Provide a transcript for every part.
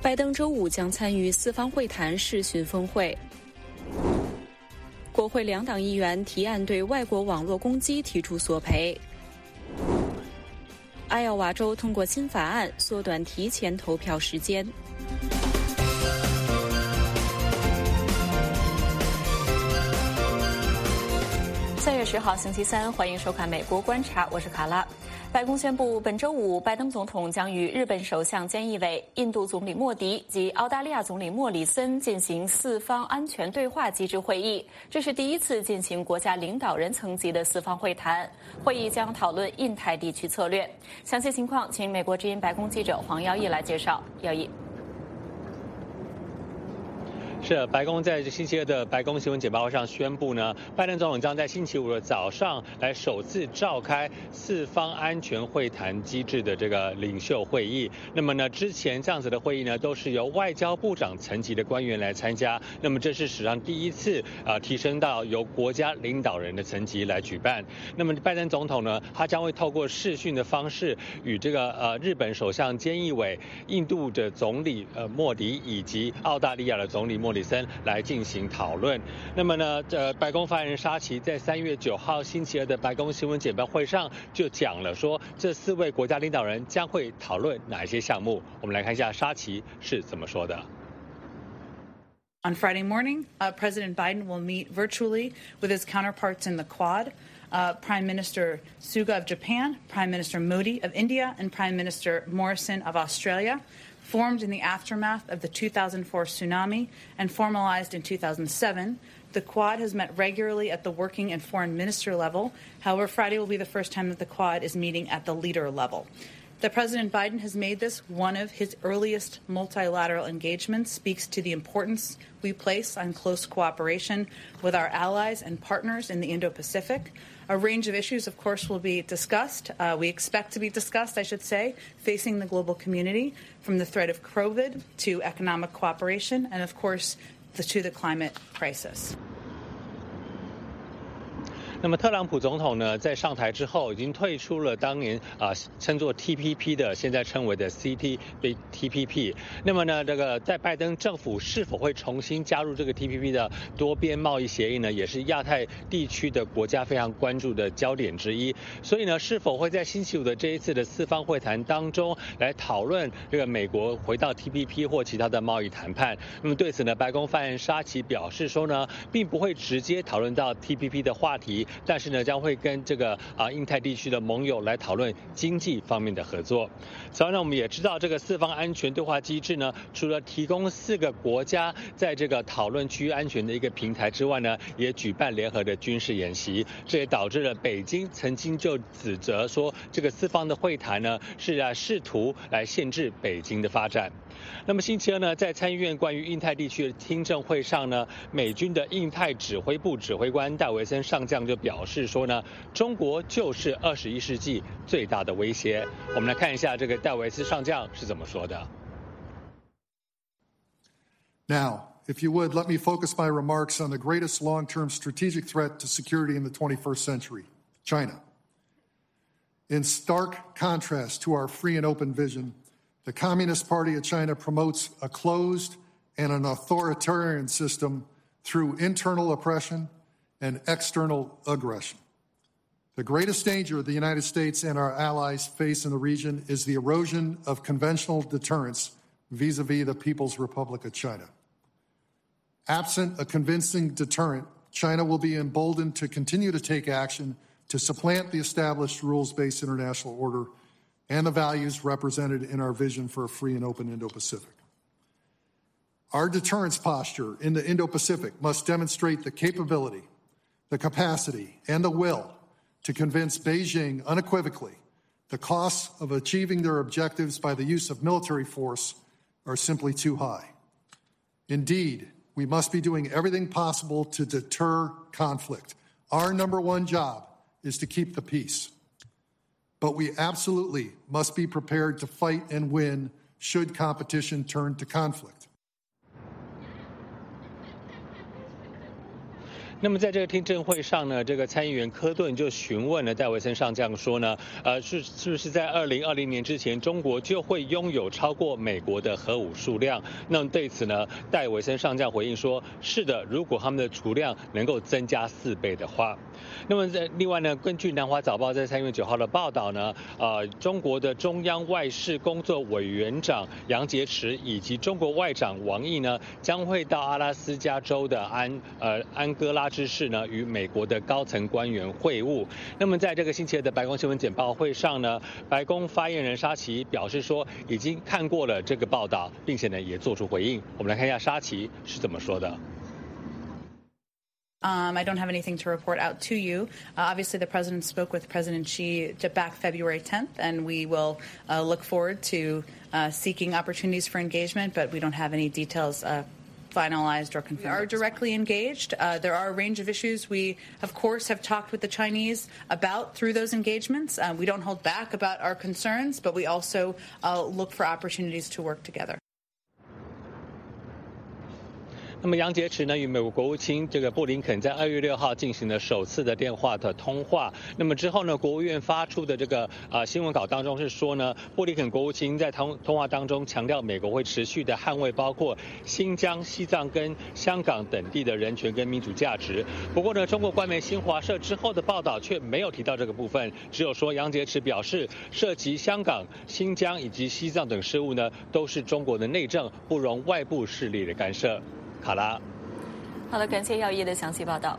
拜登周五将参与四方会谈视讯峰会。国会两党议员提案对外国网络攻击提出索赔。艾奥瓦州通过新法案，缩短提前投票时间。3月10号星期三，欢迎收看《美国观察》，我是卡拉。白宫宣布，本周五，拜登总统将与日本首相菅义伟、印度总理莫迪及澳大利亚总理莫里森进行四方安全对话机制会议。这是第一次进行国家领导人层级的四方会谈。会议将讨论印太地区策略。详细情况，请美国之音白宫记者黄耀义来介绍。耀义。 是，白宫在星期二的白宫新闻简报会上宣布呢，拜登总统将在星期五的早上来首次召开四方安全会谈机制的这个领袖会议。那么呢，之前这样子的会议呢，都是由外交部长层级的官员来参加。那么这是史上第一次提升到由国家领导人的层级来举办。那么拜登总统呢，他将会透过视讯的方式与这个日本首相菅义伟、印度的总理莫迪以及澳大利亚的总理莫里森来进行讨论。那么呢，白宫发言人沙奇在3月9号星期二的白宫新闻简报会上就讲了说，这4位国家领导人将会讨论哪一些项目。我们来看一下沙奇是怎么说的。 On Friday morning, President Biden will meet virtually with his counterparts in the Quad. Prime Minister Suga of Japan, Prime Minister Modi of India, and Prime Minister Morrison of Australia, formed in the aftermath of the 2004 tsunami and formalized in 2007. The Quad has met regularly at the working and foreign minister level. However, Friday will be the first time that the Quad is meeting at the leader level. That President Biden has made this one of his earliest multilateral engagements speaks to the importance we place on close cooperation with our allies and partners in the Indo-Pacific. A range of issues, of course, will be discussed. We expect to be discussed, I should say, facing the global community, from the threat of COVID to economic cooperation and, of course, to the climate crisis. 那么特朗普总统呢，在上台之后已经退出了当年称作 TPP 的，现在称为的 CPTPP。那么呢，这个在拜登政府是否会重新加入这个 TPP 的多边贸易协议呢，也是亚太地区的国家非常关注的焦点之一。所以呢，是否会在星期五的这一次的四方会谈当中来讨论这个美国回到 TPP 或其他的贸易谈判？那么对此呢，白宫发言人沙奇表示说呢，并不会直接讨论到 TPP 的话题。但是呢，将会跟这个印太地区的盟友来讨论经济方面的合作。此外呢，我们也知道这个四方安全对话机制呢，除了提供4个国家在这个讨论区域安全的一个平台之外呢，也举办联合的军事演习。这也导致了北京曾经就指责说，这个四方的会谈呢是试图来限制北京的发展。那么星期二呢，在参议院关于印太地区的听证会上呢，美军的印太指挥部指挥官戴维森上将就表示说呢，中国就是21世纪最大的威胁。我们来看一下这个戴维斯上将是怎么说的。 Now, if you would, let me focus my remarks on the greatest long-term strategic threat to security in the 21st century, China. In stark contrast to our free and open vision, the Communist Party of China promotes a closed and an authoritarian system through internal oppression and external aggression. The greatest danger the United States and our allies face in the region is the erosion of conventional deterrence vis-a-vis the People's Republic of China. Absent a convincing deterrent, China will be emboldened to continue to take action to supplant the established rules-based international order and the values represented in our vision for a free and open Indo-Pacific. Our deterrence posture in the Indo-Pacific must demonstrate the capability, the capacity, and the will to convince Beijing unequivocally the costs of achieving their objectives by the use of military force are simply too high. Indeed, we must be doing everything possible to deter conflict. Our number one job is to keep the peace. But we absolutely must be prepared to fight and win should competition turn to conflict. 那么在这个听证会上呢，这个参议员科顿就询问了戴维森上将说呢，是不是在2020年之前，中国就会拥有超过美国的核武数量？那么对此呢，戴维森上将回应说，是的，如果他们的储量能够增加4倍的话。那么另外呢，根据南华早报在3月9号的报道呢，中国的中央外事工作委员长杨洁篪以及中国外长王毅呢，将会到阿拉斯加州的安哥拉之市呢，与美国的高层官员会晤。那么在这个星期二的白宫新闻简报会上呢，白宫发言人沙奇表示说，已经看过了这个报道，并且呢也做出回应。我们来看一下沙奇是怎么说的。 I don't have anything to report out to you. Obviously, the president spoke with President Xi back February 10th, and we will look forward to seeking opportunities for engagement, but we don't have any details finalized or confirmed. We are directly engaged. There are a range of issues we, of course, have talked with the Chinese about through those engagements. We don't hold back about our concerns, but we also look for opportunities to work together. 那么杨洁篪呢与美国国务卿这个布林肯在2月6号进行了首次的电话的通话。那么之后呢，国务院发出的这个新闻稿当中是说呢，布林肯国务卿在通话当中强调，美国会持续的捍卫包括新疆、西藏跟香港等地的人权跟民主价值。不过呢，中国官媒新华社之后的报道却没有提到这个部分，只有说杨洁篪表示，涉及香港、新疆以及西藏等事务呢，都是中国的内政，不容外部势力的干涉。卡拉， 好的，感谢耀一的详细报道。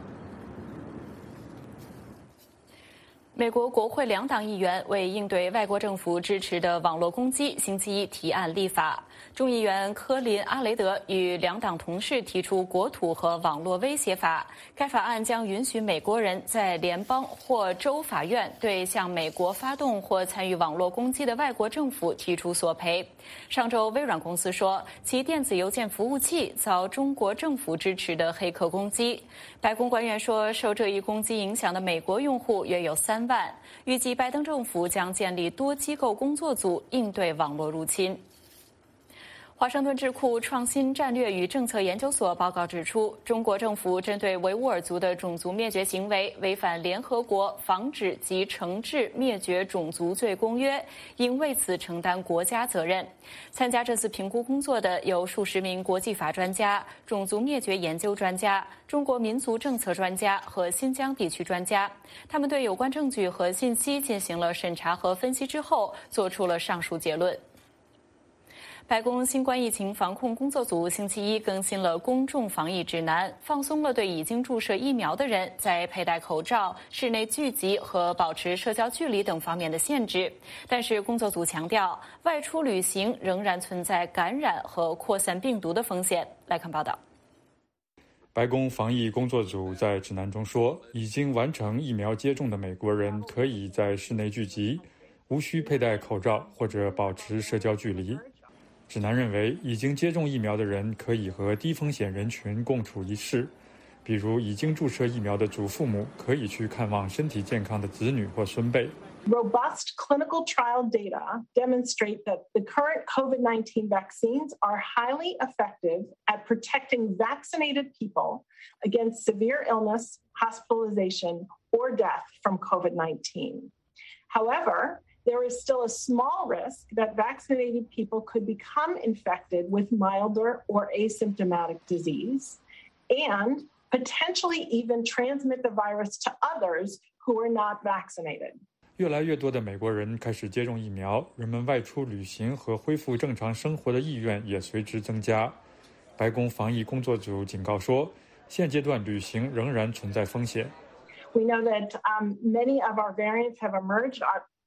美国国会2党议员为应对外国政府支持的网络攻击，星期一提案立法。众议员科林·阿雷德与2党同事提出国土和网络威胁法，该法案将允许美国人在联邦或州法院对向美国发动或参与网络攻击的外国政府提出索赔。上周，微软公司说其电子邮件服务器遭中国政府支持的黑客攻击。白宫官员说，受这一攻击影响的美国用户约有3万，预计拜登政府将建立多机构工作组应对网络入侵。华盛顿智库创新战略与政策研究所报告指出，中国政府针对维吾尔族的种族灭绝行为违反联合国防止及惩治灭绝种族罪公约，应为此承担国家责任。参加这次评估工作的有数十名国际法专家、种族灭绝研究专家、中国民族政策专家和新疆地区专家，他们对有关证据和信息进行了审查和分析之后，做出了上述结论。白宫新冠疫情防控工作组星期一更新了公众防疫指南，放松了对已经注射疫苗的人在佩戴口罩、室内聚集和保持社交距离等方面的限制。但是工作组强调，外出旅行仍然存在感染和扩散病毒的风险。来看报道。 白宫防疫工作组在指南中说，已经完成疫苗接种的美国人可以在室内聚集，无需佩戴口罩或者保持社交距离。指南认为，已经接种疫苗的人可以和低风险人群共处一室，比如已经注射疫苗的祖父母可以去看望身体健康的子女或孙辈。 Robust clinical trial data demonstrate that the current COVID-19 vaccines are highly effective at protecting vaccinated people against severe illness, hospitalization, or death from COVID-19. However, there is still a small risk that vaccinated people could become infected with milder or asymptomatic disease and potentially even transmit the virus to others who are not vaccinated. 越来越多的美国人开始接种疫苗，人们外出旅行和恢复正常生活的意愿也随之增加。白宫防疫工作组警告说，现阶段旅行仍然存在风险。 We know that many of our variants have emerged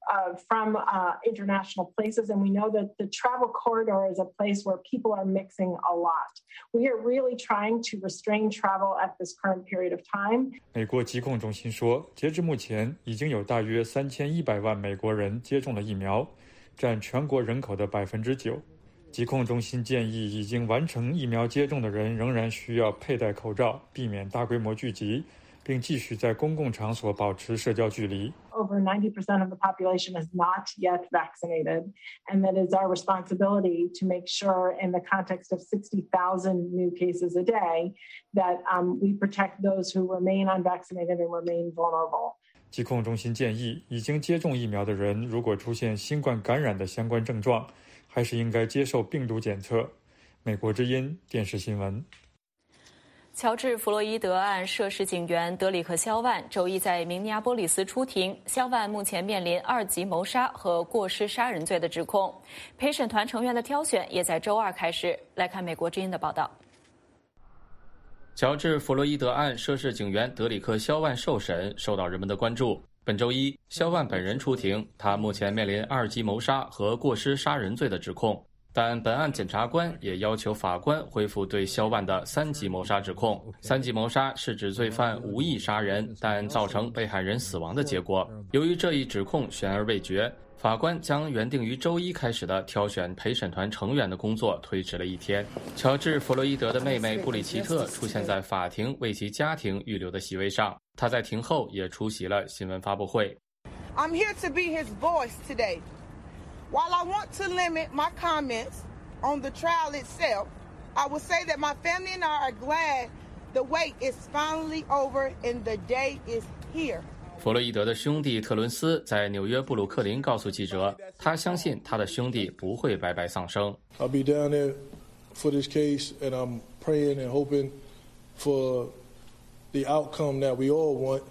from international places, and we know that the travel corridor is a place where people are mixing a lot. We are really trying to restrain travel at this current period of time. 美国疾控中心说，截至目前，已经有大约3100万美国人接种了疫苗，占全国人口的9%。疾控中心建议，已经完成疫苗接种的人仍然需要佩戴口罩，避免大规模聚集， 并继续在公共场所保持社交距离。 Over 90% of the population is not yet vaccinated, and that is our responsibility to make sure, in the context of 60,000 new cases a day, that we protect those who remain unvaccinated and remain vulnerable. 疾控中心建议，已经接种疫苗的人如果出现新冠感染的相关症状，还是应该接受病毒检测。美国之音电视新闻。 乔治·弗洛伊德案涉事警员德里克·肖万周一在明尼阿波利斯出庭，肖万目前面临2级谋杀和过失杀人罪的指控。陪审团成员的挑选也在周二开始。来看美国之音的报道。 乔治·弗洛伊德案涉事警员德里克·肖万受审，受到人们的关注。本周一，肖万本人出庭，他目前面临2级谋杀和过失杀人罪的指控。但本案检察官也要求法官恢复对肖万的3级谋杀指控。3级谋杀是指罪犯无意杀人，但造成被害人死亡的结果。由于这一指控悬而未决，法官将原定于周一开始的挑选陪审团成员的工作推迟了1天。乔治·弗洛伊德的妹妹布里奇特出现在法庭为其家庭预留的席位上，她在庭后也出席了新闻发布会。 I'm here to be his voice today.While I want to limit my comments on the trial itself, I will say that my family and I are glad the wait is finally over and the day is here. 弗洛伊德的兄弟特伦斯在纽约布鲁克林告诉记者，他相信他的兄弟不会白白丧生。 I'll be down there for this case, and I'm praying and hoping for the outcome that we all want.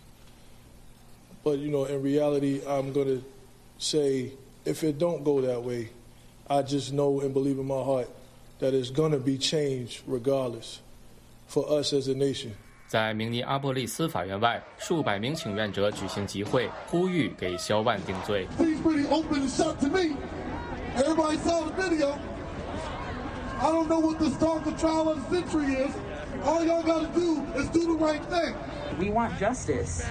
But, in reality, I'm going to say,If it don't go that way, I just know and believe in my heart that it's going to be change regardless for us as a nation. 在明尼阿波利斯法院外，数百名请愿者举行集会，呼吁给肖万定罪。 He's pretty open and shut to me. Everybody saw the video. I don't know what the stalker trial of the century is. All y'all got to do is do the right thing. We want justice.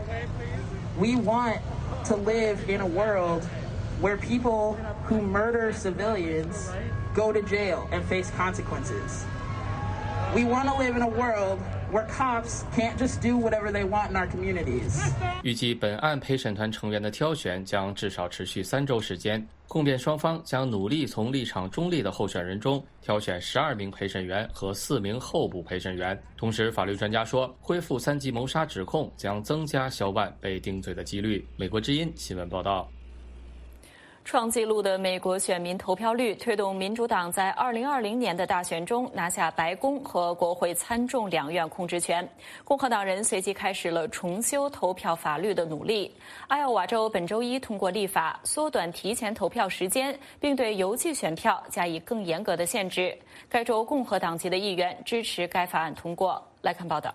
We want to live in a world.where people who murder civilians go to jail and face consequences. We want to live in a world where cops can't just do whatever they want in our communities. 预计本案陪审团成员的挑选将至少持续3周时间。控辩双方将努力从立场中立的候选人中挑选12名陪审员和4名候补陪审员。同时，法律专家说，恢复3级谋杀指控将增加肖万被定罪的几率。美国之音新闻报道。 创纪录的美国选民投票率推动民主党在2020年的大选中拿下白宫和国会参众两院控制权。共和党人随即开始了重修投票法律的努力。艾奥瓦州本周一通过立法，缩短提前投票时间，并对邮寄选票加以更严格的限制。该州共和党籍的议员支持该法案通过。来看报道。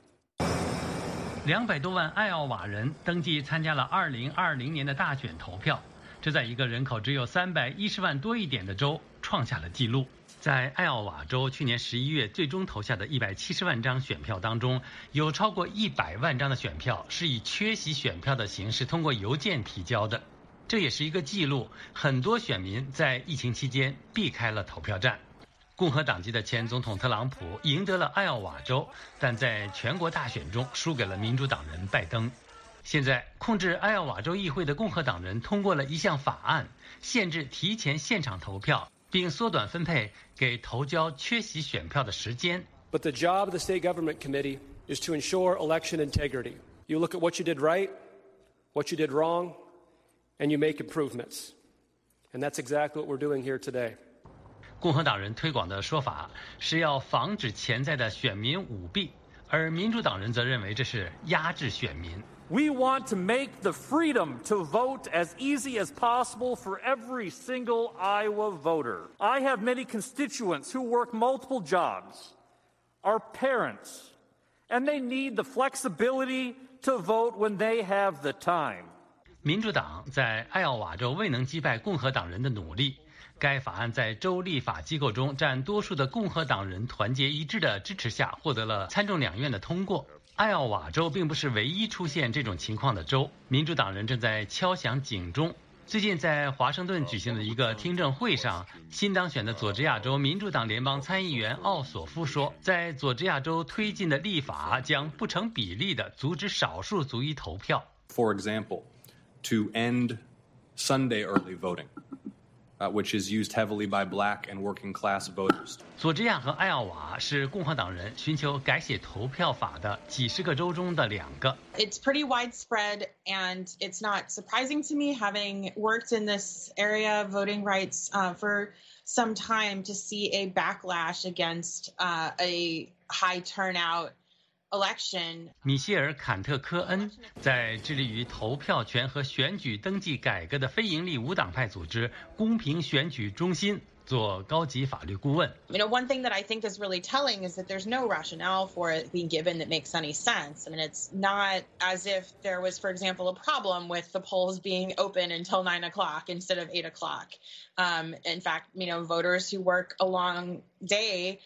200多万艾奥瓦人登记参加了2020年的大选投票。这在一个人口只有310万多一点的州创下了纪录。在艾奥瓦州去年11月最终投下的170万张选票当中，有超过100万张的选票是以缺席选票的形式通过邮件提交的，这也是一个记录。很多选民在疫情期间避开了投票站。共和党籍的前总统特朗普赢得了艾奥瓦州，但在全国大选中输给了民主党人拜登。现在，控制艾奥瓦州议会的共和党人通过了一项法案，限制提前现场投票，并缩短分配给投交缺席选票的时间。 But the job of the state government committee is to ensure election integrity. You look at what you did right, what you did wrong, and you make improvements. And that's exactly what we're doing here today. 共和党人推广的说法是要防止潜在的选民舞弊，而民主党人则认为这是压制选民。 We want to make the freedom to vote as easy as possible for every single Iowa voter. I have many constituents who work multiple jobs, are parents, and they need the flexibility to vote when they have the time. 民主党在艾奥瓦州未能击败共和党人的努力，该法案在州立法机构中占多数的共和党人团结一致的支持下获得了参众两院的通过。艾奥瓦州并不是唯一出现这种情况的州，民主党人正在敲响警钟， 最近在华盛顿举行的一个听证会上，新当选的佐治亚州民主党联邦参议员奥索夫说，在佐治亚州推进的立法将不成比例地阻止少数族裔投票。 For example, to end Sunday early voting, which is used heavily by black and working class voters. 佐治亚和艾奥瓦是共和党人寻求改写投票法的几十个州中的2个。 It's pretty widespread, and it's not surprising to me, having worked in this area of voting rights for some time, to see a backlash against a high turnout election. 米歇尔·坎特科恩在致力于投票权和选举登记改革的非营利无党派组织公平选举中心做高级法律顾问。 One thing that I think is really telling is that there's no rationale for it being given that makes any sense. I mean, it's not as if there was, for example, a problem with the polls being open until 9 o'clock instead of 8 o'clock. In fact, voters who work a long day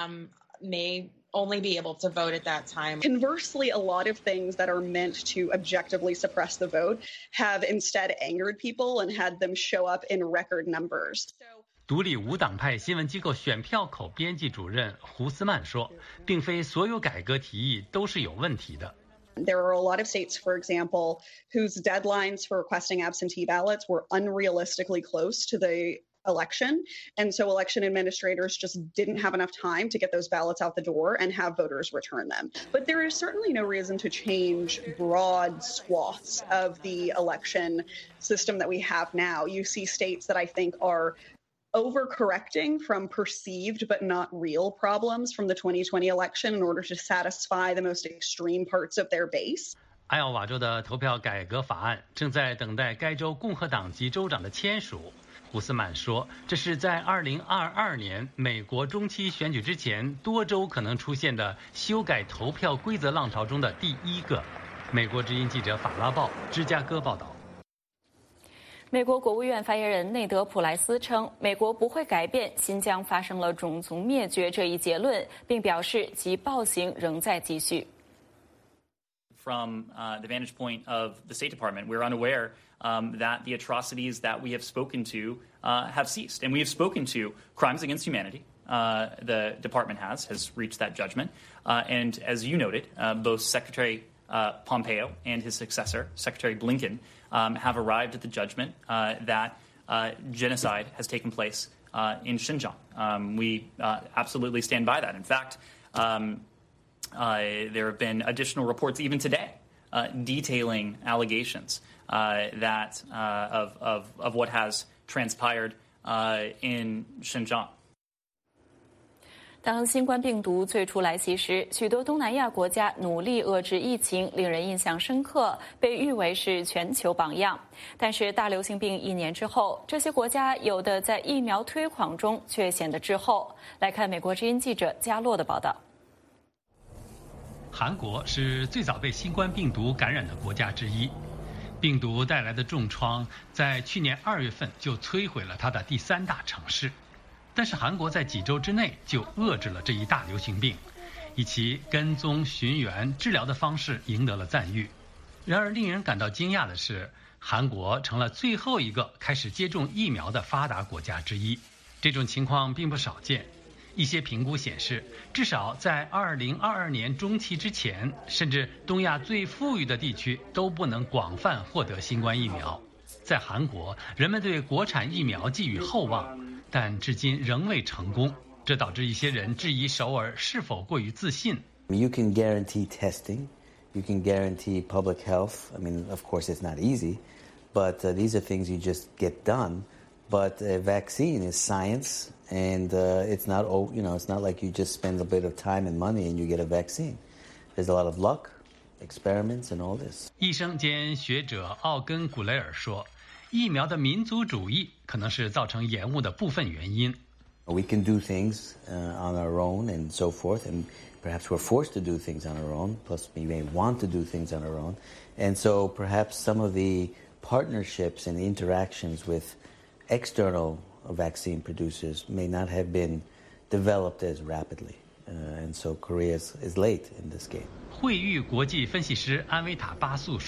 may only be able to vote at that time. Conversely, a lot of things that are meant to objectively suppress the vote have instead angered people and had them show up in record numbers. 独立无党派新闻机构选票口编辑主任胡斯曼说，并非所有改革提议都是有问题的。 There are a lot of states, for example, whose deadlines for requesting absentee ballots were unrealistically close to the election, and so election administrators just didn't have enough time to get those ballots out the door and have voters return them. But there is certainly no reason to change broad swaths of the election system that we have now. You see states that I think are overcorrecting from perceived but not real problems from the 2020 election in order to satisfy the most extreme parts of their base. 艾奥瓦州的投票改革法案正在等待该州共和党籍州长的签署。胡斯曼说，这是在2022年美国中期选举之前多州可能出现的修改投票规则浪潮中的第一个。美国之音记者法拉报芝加哥报道。 美国国务院发言人内德·普莱斯称，美国不会改变新疆发生了种族灭绝这一结论，并表示其暴行仍在继续。 From the vantage point of the State Department, we're unaware that the atrocities that we have spoken to have ceased. And we have spoken to crimes against humanity. The department has reached that judgment. And as you noted, both Secretary Pompeo and his successor, Secretary Blinken, have arrived at the judgment that genocide has taken place in Xinjiang. We absolutely stand by that. In fact, there have been additional reports even today detailing allegations that of what has transpired in Xinjiang. 当新冠病毒最初来袭时，许多东南亚国家努力遏制疫情，令人印象深刻，被誉为是全球榜样。但是大流行病1年之后，这些国家有的在疫苗推广中却显得滞后。来看美国之音记者加洛的报道。 韩国是最早被新冠病毒感染的国家之一，病毒带来的重创在去年2月份就摧毁了它的第3大城市。但是韩国在几周之内就遏制了这一大流行病，以其跟踪寻源治疗的方式赢得了赞誉。然而令人感到惊讶的是，韩国成了最后一个开始接种疫苗的发达国家之一。这种情况并不少见，一些评估显示，至少在2022年中期之前，甚至东亚最富裕的地区都不能广泛获得新冠疫苗。在韩国，人们对国产疫苗寄予厚望，但至今仍未成功，这导致一些人质疑首尔是否过于自信。 You can guarantee testing, you can guarantee public health. I mean, of course, it's not easy, but these are things you just get done. But a vaccine is science, and it's not, it's not like you just spend a bit of time and money and you get a vaccine. There's a lot of luck, experiments, and all this. 医生兼学者奥根·古雷尔说，疫苗的民族主义可能是造成延误的部分原因。 We can do things on our own and so forth, and perhaps we're forced to do things on our own, plus we may want to do things on our own. And so perhaps some of the partnerships and interactions with external vaccine producers may not have been developed as rapidly. And so Korea is late in this game. 惠誉国际分析师安维塔巴素说，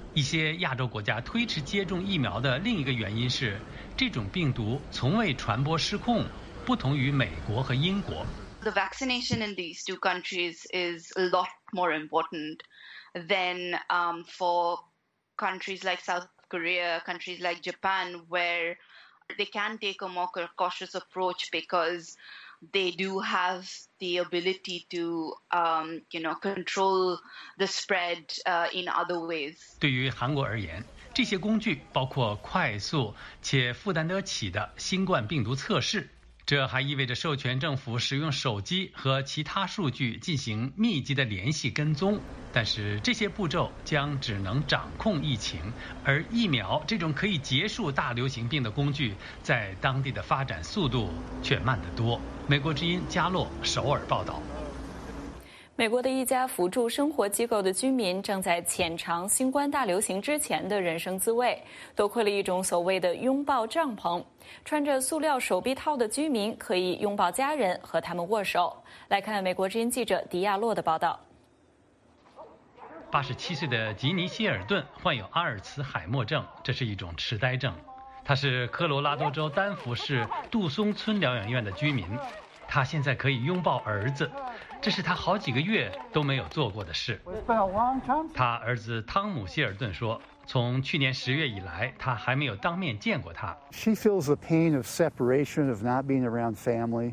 一些亚洲国家推迟接种疫苗的另一个原因是，这种病毒从未传播失控，不同于美国和英国。 The vaccination in these two countries is a lot more important than for countries like South Korea, countries like Japan, where they can take a more cautious approach because they do have the ability to, control the spread in other ways. 对于韩国而言，这些工具包括快速且负担得起的新冠病毒测试。这还意味着授权政府使用手机和其他数据进行密集的联系跟踪，但是这些步骤将只能掌控疫情，而疫苗这种可以结束大流行病的工具，在当地的发展速度却慢得多。美国之音加洛首尔报道。 美国的一家辅助生活机构的居民正在浅尝新冠大流行之前的人生滋味，多亏了一种所谓的拥抱帐篷。穿着塑料手臂套的居民可以拥抱家人，和他们握手。来看美国之音记者迪亚洛的报道。 87岁的吉尼希尔顿患有阿尔茨海默症，这是一种痴呆症。他是科罗拉多州丹佛市杜松村疗养院的居民，他现在可以拥抱儿子，这是他好几个月都没有做过的事。他儿子汤姆希尔顿说，从去年10月以来，他还没有当面见过他。 She feels the pain of separation, of not being around family.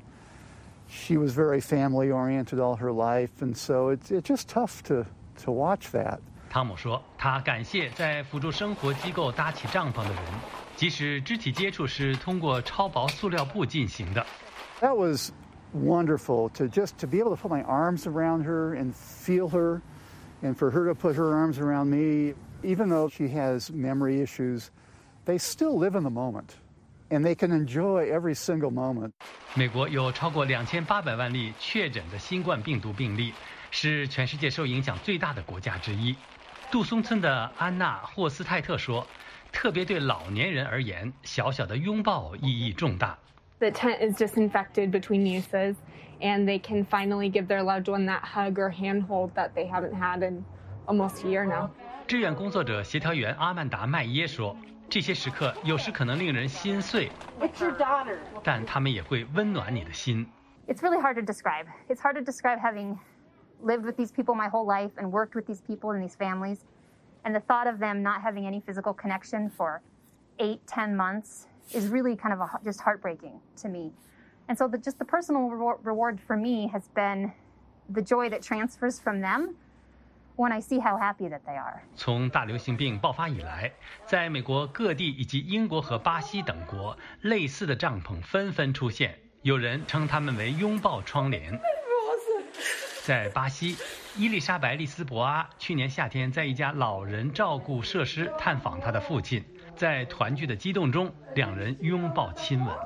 She was very family-oriented all her life, and so it's just tough to watch that. 汤姆说，他感谢在辅助生活机构搭起帐篷的人，即使肢体接触是通过超薄塑料布进行的。 That was wonderful to be able to put my arms around her and feel her, and for her to put her arms around me. Even though she has memory issues, they still live in the moment, and they can enjoy every single moment. 美国有超过2800万例确诊的新冠病毒病例，是全世界受影响最大的国家之一。杜松村的安娜·霍斯泰特说，特别对老年人而言，小小的拥抱意义重大。 The tent is disinfected between uses, and they can finally give their loved one that hug or handhold that they haven't had in almost a year now. 志愿工作者协调员阿曼达·麦耶说，这些时刻有时可能令人心碎，但他们也会温暖你的心。 It's really hard to describe. It's hard to describe having lived with these people my whole life and worked with these people and these families, and the thought of them not having any physical connection for 8-10 months is really kind of just heartbreaking to me. And so the personal reward for me has been the joy that transfers from them when I see how happy that they are. 从大流行病爆发以来，在美国各地以及英国和巴西等国，类似的帐篷纷纷出现，有人称它们为拥抱窗帘。在巴西，伊丽莎白·利斯博阿去年夏天在一家老人照顾设施探访她的父亲，在团聚的激动中，两人拥抱亲吻。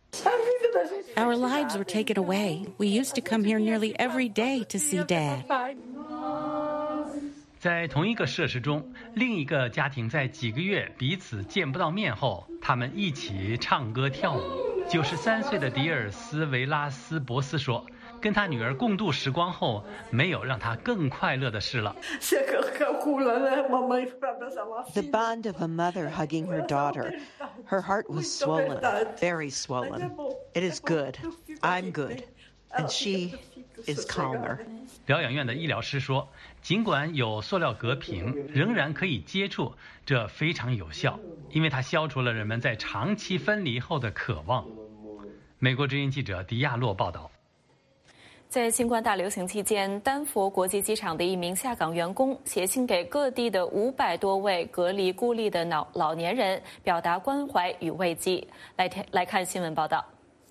Our lives were taken away. We used to come here nearly every day to see Dad. 在同一个设施中，另一个家庭在几个月彼此见不到面后，他们一起唱歌跳舞。93岁的迪尔斯维拉斯博斯说，跟他女儿共度时光后，没有让他更快乐的事了。 The bond of a mother hugging her daughter. Her heart was swollen, very swollen. It is good. I'm good. And she is calmer. 疗养院的医疗师说，尽管有塑料隔屏，仍然可以接触，这非常有效，因为它消除了人们在长期分离后的渴望。美国之音记者迪亚洛报道。 在新冠大流行期间，丹佛国际机场的一名下岗员工写信给各地的500多位隔离孤立的老年人，表达关怀与慰藉。来看新闻报道。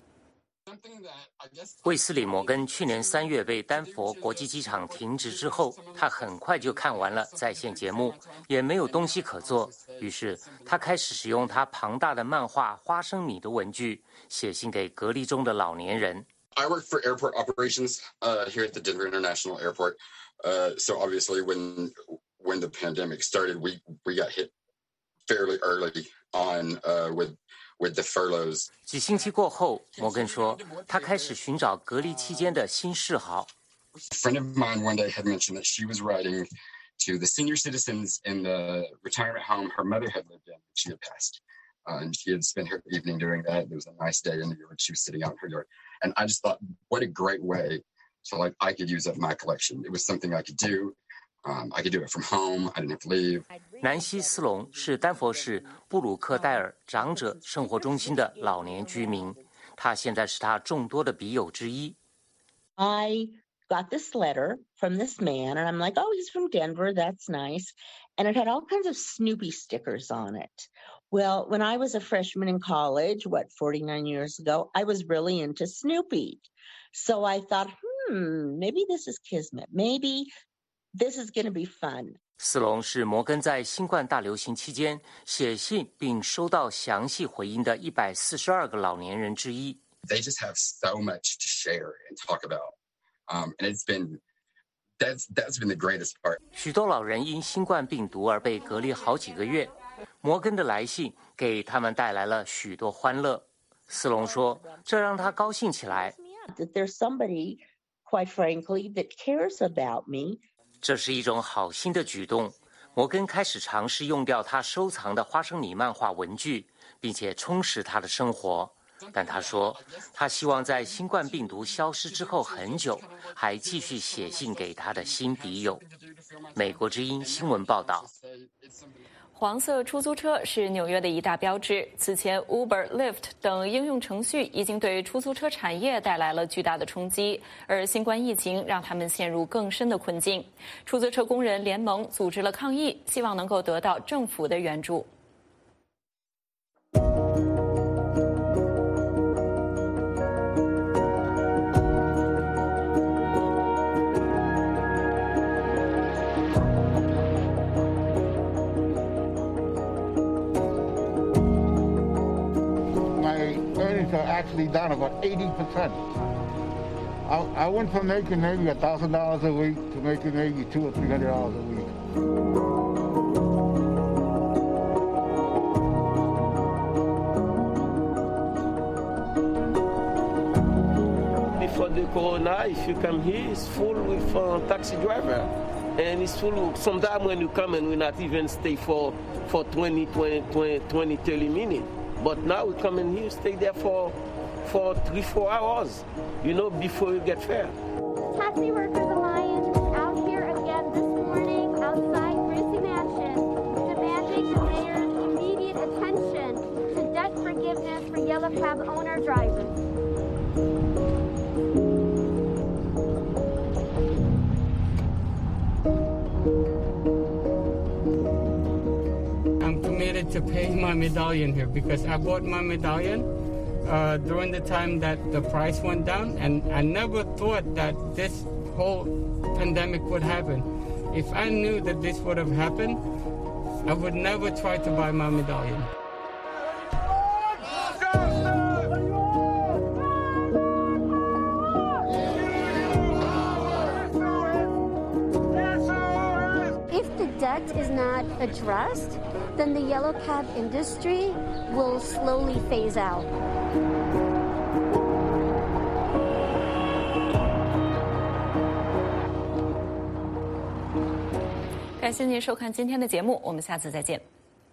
卫斯理·摩根去年3月被丹佛国际机场停职之后，他很快就看完了在线节目，也没有东西可做，于是他开始使用他庞大的漫画花生米的文具，写信给隔离中的老年人。 I work for airport operations here at the Denver International Airport. So obviously, when the pandemic started, we got hit fairly early on with the furloughs. 几星期过后，摩根说，他开始寻找隔离期间的新嗜好。 A friend of mine one day had mentioned that she was writing to the senior citizens in the retirement home her mother had lived in when she had passed. And she had spent her evening doing that. It was a nice day in New York. She was sitting out in her yard. And I just thought, what a great way to I could use up my collection. It was something I could do. I could do it from home. I didn't have to leave. 南希·斯隆是丹佛市布鲁克戴尔长者生活中心的老年居民，他现在是他众多的笔友之一。 I got this letter from this man, and I'm like, oh, he's from Denver. That's nice. And it had all kinds of Snoopy stickers on it. Well, when I was a freshman in college, 49 years ago, I was really into Snoopy. So I thought, maybe this is kismet. Maybe this is going to be fun. 斯隆是摩根在新冠大流行期间写信并收到详细回应的142个老年人之一。 They just have so much to share and talk about, and that's been the greatest part. 许多老人因新冠病毒而被隔离好几个月，摩根的来信给他们带来了许多欢乐。斯隆说，这让他高兴起来。 That there's somebody, quite frankly, that cares about me. 这是一种好心的举动。摩根开始尝试用掉他收藏的花生米漫画文具，并且充实他的生活。但他说，他希望在新冠病毒消失之后很久，还继续写信给他的新笔友。美国之音新闻报道。 黄色出租车是纽约的一大标志。此前 Uber、Lyft 等应用程序已经对出租车产业带来了巨大的冲击，而新冠疫情让他们陷入更深的困境。出租车工人联盟组织了抗议，希望能够得到政府的援助。 Are actually down about 80%. I went from making maybe $1,000 a week to making maybe $200 or $300 a week. Before the corona, if you come here, it's full with taxi driver. And it's full. Sometimes when you come and we not even stay for 20, 30 minutes. But now we come in here, stay there for 3-4 hours, before you get fare. Taxi Workers Alliance is out here again this morning outside Gracie Mansion, demanding the mayor's immediate attention to debt forgiveness for Yellow Cab owner-drivers. I'm committed to paying my medallion here because I bought my medallion during the time that the price went down, and I never thought that this whole pandemic would happen. If I knew that this would have happened, I would never try to buy my medallion. If the debt is not addressed, then the yellow cab industry will slowly phase out. 感谢您收看今天的节目，我们下次再见。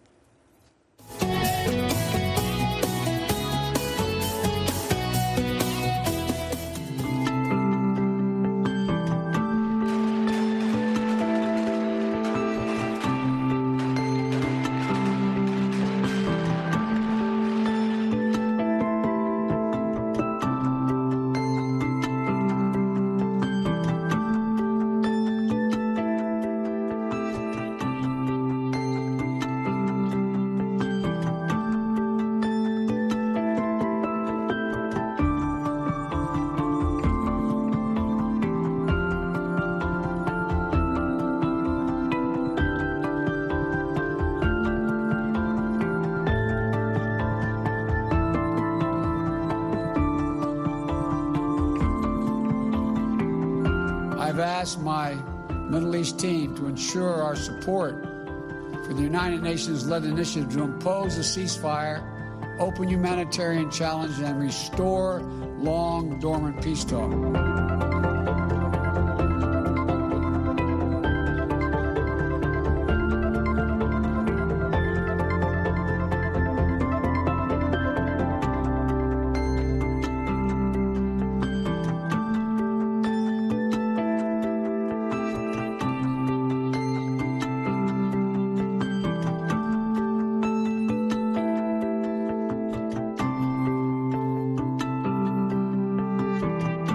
I've asked my Middle East team to ensure our support for the United Nations-led initiative to impose a ceasefire, open humanitarian challenge, and restore long-dormant peace talk.